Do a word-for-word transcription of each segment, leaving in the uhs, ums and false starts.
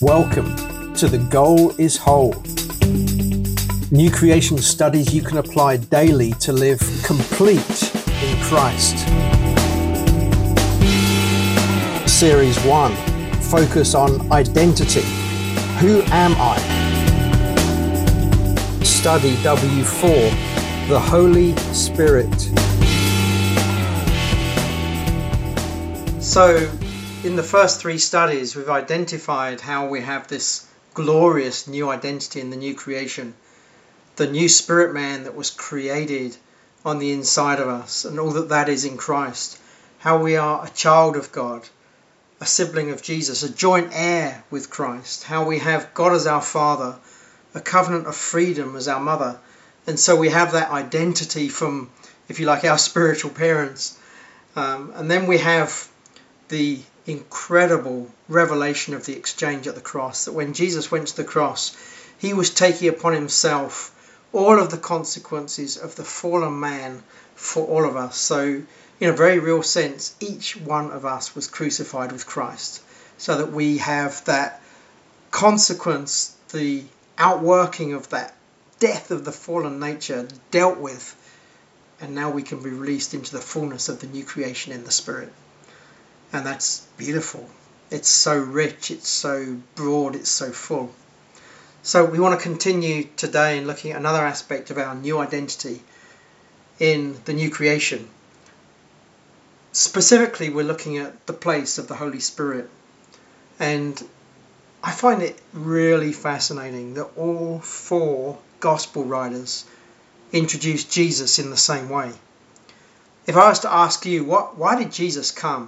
Welcome to The Goal is Whole. New creation studies you can apply daily to live complete in Christ. Series one, focus on identity. Who am I? Study W four, the Holy Spirit. So, in the first three studies, we've identified how we have this glorious new identity in the new creation, the new spirit man that was created on the inside of us, and all that that is in Christ, how we are a child of God, a sibling of Jesus, a joint heir with Christ, how we have God as our Father, a covenant of freedom as our mother, and so we have that identity from, if you like, our spiritual parents. Um, and then we have the incredible revelation of the exchange at the cross, that when Jesus went to the cross, he was taking upon himself all of the consequences of the fallen man for all of us. So in a very real sense, each one of us was crucified with Christ, so that we have that consequence, the outworking of that death of the fallen nature dealt with, and now we can be released into the fullness of the new creation in the Spirit. And that's beautiful. It's so rich, it's so broad, it's so full. So we want to continue today in looking at another aspect of our new identity in the new creation. Specifically, we're looking at the place of the Holy Spirit. And I find it really fascinating that all four gospel writers introduce Jesus in the same way. If I was to ask you, what, why did Jesus come?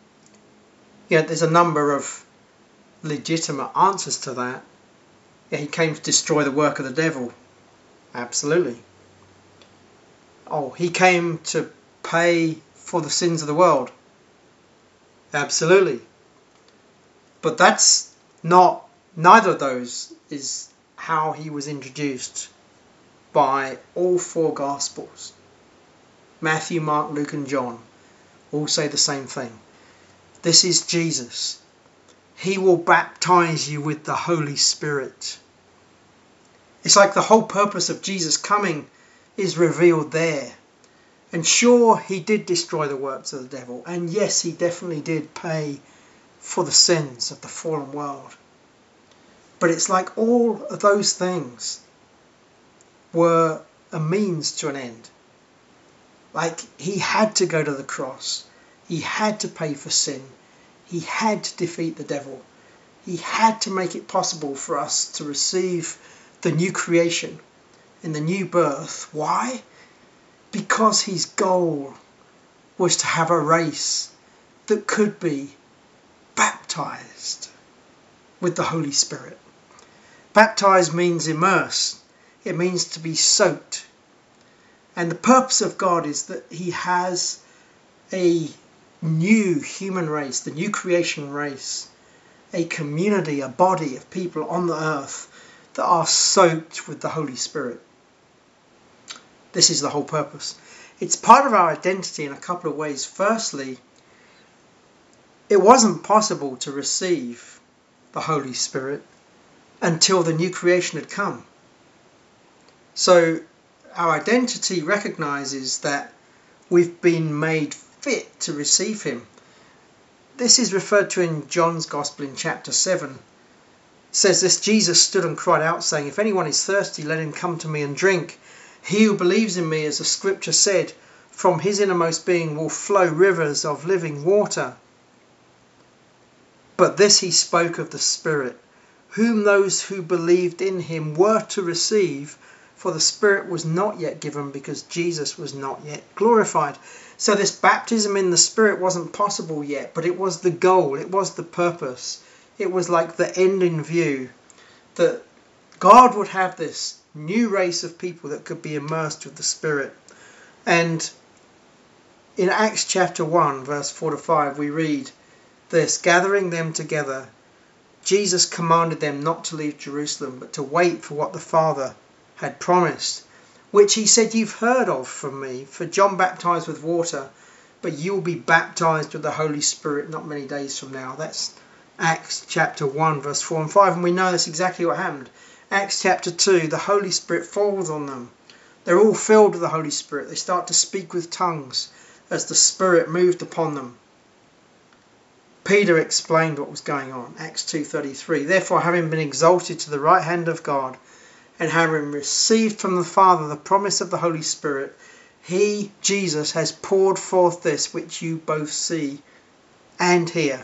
Yeah, there's a number of legitimate answers to that. Yeah, he came to destroy the work of the devil. Absolutely. Oh, he came to pay for the sins of the world. Absolutely. But that's not, neither of those is how he was introduced by all four Gospels. Matthew, Mark, Luke and John all say the same thing. This is Jesus. He will baptize you with the Holy Spirit. It's like the whole purpose of Jesus coming is revealed there. And sure, he did destroy the works of the devil. And yes, he definitely did pay for the sins of the fallen world. But it's like all of those things were a means to an end. Like he had to go to the cross. He had to pay for sin. He had to defeat the devil. He had to make it possible for us to receive the new creation and the new birth. Why? Because his goal was to have a race that could be baptized with the Holy Spirit. Baptized means immerse. It means to be soaked. And the purpose of God is that he has a new human race, the new creation race, a community, a body of people on the earth that are soaked with the Holy Spirit. This is the whole purpose. It's part of our identity in a couple of ways. Firstly, it wasn't possible to receive the Holy Spirit until the new creation had come. So our identity recognizes that we've been made fit to receive him. This is referred to in John's Gospel in chapter seven. It says this: Jesus stood and cried out, saying, "If anyone is thirsty, let him come to me and drink. He who believes in me, as the scripture said, from his innermost being will flow rivers of living water." But this he spoke of the Spirit, whom those who believed in him were to receive, for the Spirit was not yet given because Jesus was not yet glorified. So this baptism in the Spirit wasn't possible yet, but it was the goal, it was the purpose. It was like the end in view, that God would have this new race of people that could be immersed with the Spirit. And in Acts chapter one, verse four to five, we read this: "Gathering them together, Jesus commanded them not to leave Jerusalem, but to wait for what the Father had promised, which he said, you've heard of from me. For John baptized with water, but you will be baptized with the Holy Spirit not many days from now." That's Acts chapter one, verse four and five, and we know that's exactly what happened. Acts chapter two, the Holy Spirit falls on them. They're all filled with the Holy Spirit. They start to speak with tongues as the Spirit moved upon them. Peter explained what was going on. Acts two thirty-three. Therefore, having been exalted to the right hand of God, and having received from the Father the promise of the Holy Spirit, he, Jesus, has poured forth this which you both see and hear.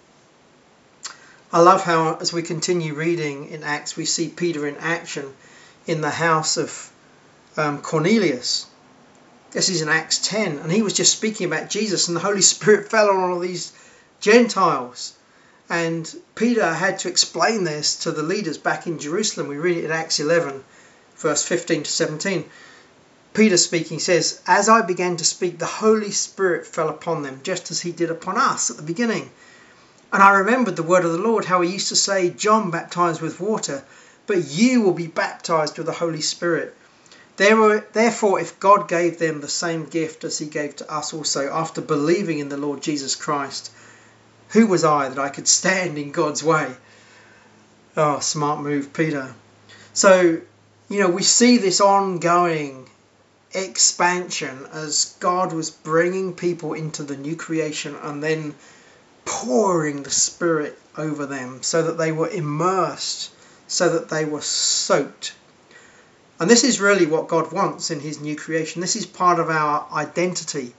I love how, as we continue reading in Acts, we see Peter in action in the house of um, Cornelius. This is in Acts ten, and he was just speaking about Jesus, and the Holy Spirit fell on all these Gentiles. And Peter had to explain this to the leaders back in Jerusalem. We read it in Acts eleven, verse fifteen to seventeen. Peter speaking says, as I began to speak, the Holy Spirit fell upon them, just as he did upon us at the beginning. And I remembered the word of the Lord, how he used to say, John baptized with water, but you will be baptized with the Holy Spirit. Therefore, if God gave them the same gift as he gave to us also, after believing in the Lord Jesus Christ, who was I that I could stand in God's way? Oh, smart move, Peter. So, you know, we see this ongoing expansion as God was bringing people into the new creation and then pouring the Spirit over them so that they were immersed, so that they were soaked. And this is really what God wants in his new creation. This is part of our identity.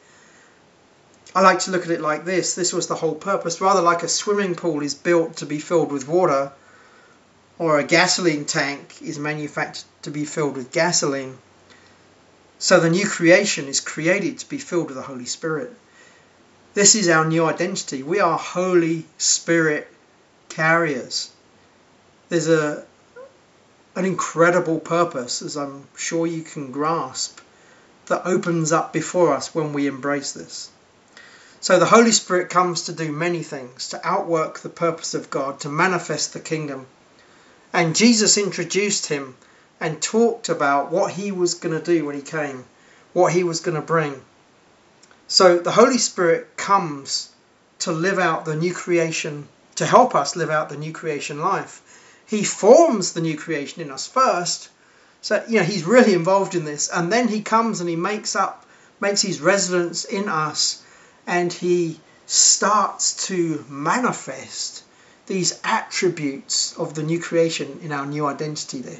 I like to look at it like this. This was the whole purpose. Rather like a swimming pool is built to be filled with water, or a gasoline tank is manufactured to be filled with gasoline. So the new creation is created to be filled with the Holy Spirit. This is our new identity. We are Holy Spirit carriers. There's a an incredible purpose, as I'm sure you can grasp, that opens up before us when we embrace this. So the Holy Spirit comes to do many things, to outwork the purpose of God, to manifest the kingdom. And Jesus introduced him and talked about what he was going to do when he came, what he was going to bring. So the Holy Spirit comes to live out the new creation, to help us live out the new creation life. He forms the new creation in us first. So, you know, he's really involved in this. And then he comes and he makes up, makes his residence in us, and he starts to manifest these attributes of the new creation in our new identity there.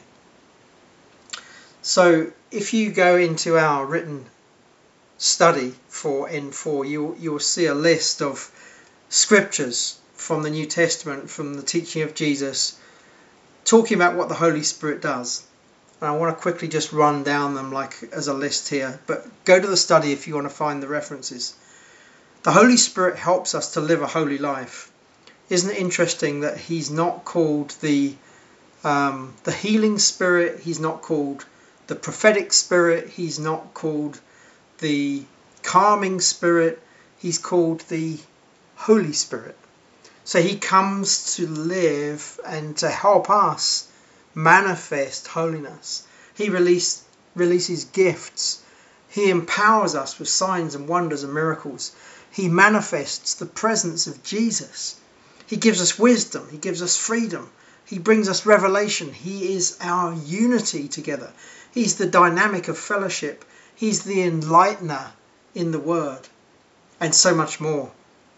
So if you go into our written study for N four, you you'll see a list of scriptures from the New Testament, from the teaching of Jesus, talking about what the Holy Spirit does. And I want to quickly just run down them like as a list here, but go to the study if you want to find the references. The Holy Spirit helps us to live a holy life. Isn't it interesting that he's not called the um, the healing spirit, he's not called the prophetic spirit, he's not called the calming spirit, he's called the Holy Spirit. So he comes to live and to help us manifest holiness. He release, releases gifts. He empowers us with signs and wonders and miracles. He manifests the presence of Jesus. He gives us wisdom. He gives us freedom. He brings us revelation. He is our unity together. He's the dynamic of fellowship. He's the enlightener in the word, and so much more.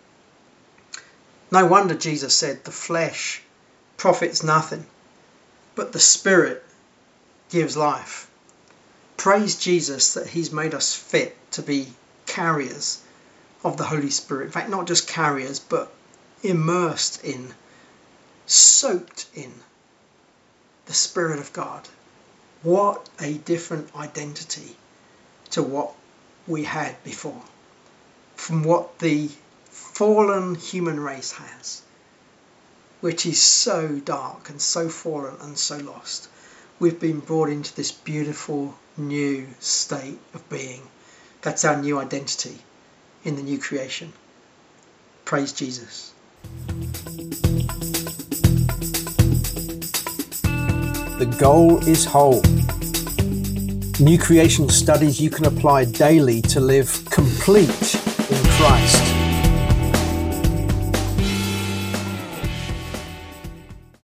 No wonder Jesus said the flesh profits nothing, but the Spirit gives life. Praise Jesus that he's made us fit to be carriers of the Holy Spirit. In fact, not just carriers, but immersed in, soaked in the Spirit of God. What a different identity to what we had before, from what the fallen human race has, which is so dark and so fallen and so lost. We've been brought into this beautiful new state of being. That's our new identity in the new creation. Praise Jesus. The goal is whole. New creation studies you can apply daily to live complete in Christ.